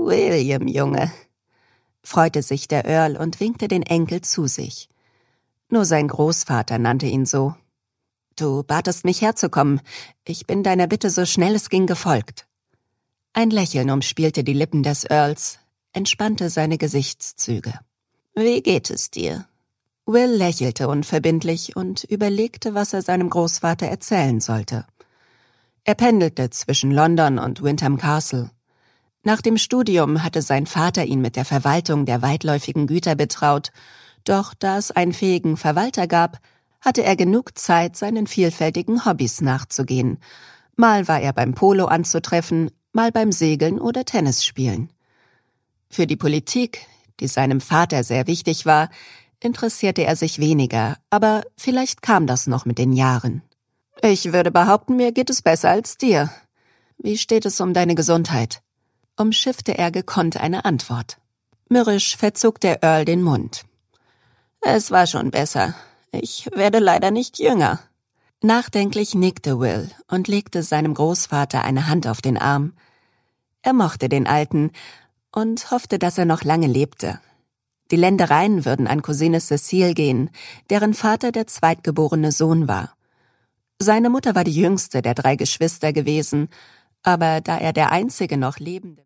William, Junge, freute sich der Earl und winkte den Enkel zu sich. Nur sein Großvater nannte ihn so. »Du batest mich herzukommen. Ich bin deiner Bitte so schnell es ging gefolgt.« Ein Lächeln umspielte die Lippen des Earls, entspannte seine Gesichtszüge. »Wie geht es dir?« Will lächelte unverbindlich und überlegte, was er seinem Großvater erzählen sollte. Er pendelte zwischen London und Windham Castle. Nach dem Studium hatte sein Vater ihn mit der Verwaltung der weitläufigen Güter betraut, doch da es einen fähigen Verwalter gab, hatte er genug Zeit, seinen vielfältigen Hobbys nachzugehen. Mal war er beim Polo anzutreffen, mal beim Segeln oder Tennis spielen. Für die Politik, die seinem Vater sehr wichtig war, interessierte er sich weniger, aber vielleicht kam das noch mit den Jahren. »Ich würde behaupten, mir geht es besser als dir. Wie steht es um deine Gesundheit?« Umschiffte er gekonnt eine Antwort. Mürrisch verzog der Earl den Mund. »Es war schon besser. Ich werde leider nicht jünger.« Nachdenklich nickte Will und legte seinem Großvater eine Hand auf den Arm. Er mochte den Alten und hoffte, dass er noch lange lebte. Die Ländereien würden an Cousine Cecile gehen, deren Vater der zweitgeborene Sohn war. Seine Mutter war die jüngste der 3 Geschwister gewesen, aber da er der einzige noch lebende